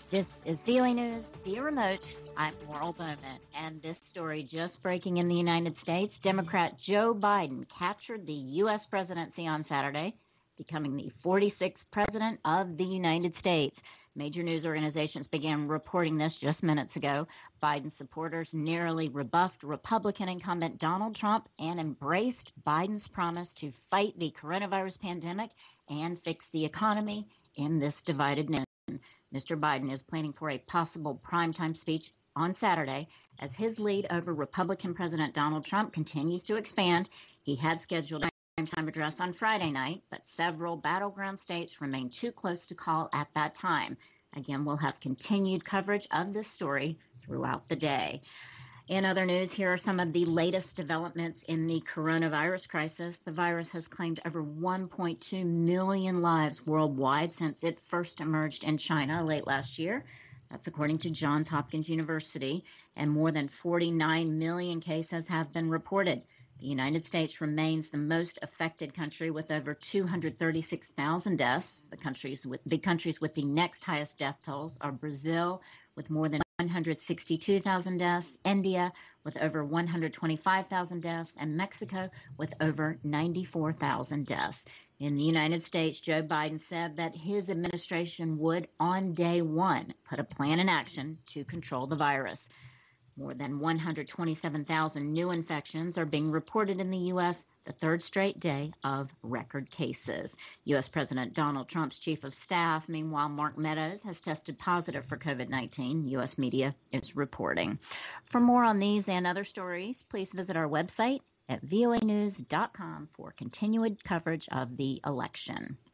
This is VOA News via remote. I'm Laurel Bowman, and this story just breaking in the United States. Democrat Joe Biden captured the U.S. presidency on Saturday, becoming the 46th president of the United States. Major news organizations began reporting this just minutes ago. Biden supporters narrowly rebuffed Republican incumbent Donald Trump and embraced Biden's promise to fight the coronavirus pandemic and fix the economy in this divided nation. Mr. Biden is planning for a possible primetime speech on Saturday as his lead over Republican President Donald Trump continues to expand. He had scheduled a primetime address on Friday night, but several battleground states remain too close to call at that time. Again, we'll have continued coverage of this story throughout the day. In other news, here are some of the latest developments in the coronavirus crisis. The virus has claimed over 1.2 million lives worldwide since it first emerged in China late last year. That's according to Johns Hopkins University, and more than 49 million cases have been reported. The United States remains the most affected country with over 236,000 deaths. The countries with the next highest death tolls are Brazil with more than 162,000 deaths, India with over 125,000 deaths, and Mexico with over 94,000 deaths. In the United States, Joe Biden said that his administration would, on day one, put a plan in action to control the virus. More than 127,000 new infections are being reported in the U.S., the third straight day of record cases. U.S. President Donald Trump's chief of staff, meanwhile, Mark Meadows, has tested positive for COVID-19, U.S. media is reporting. For more on these and other stories, please visit our website at voanews.com for continued coverage of the election.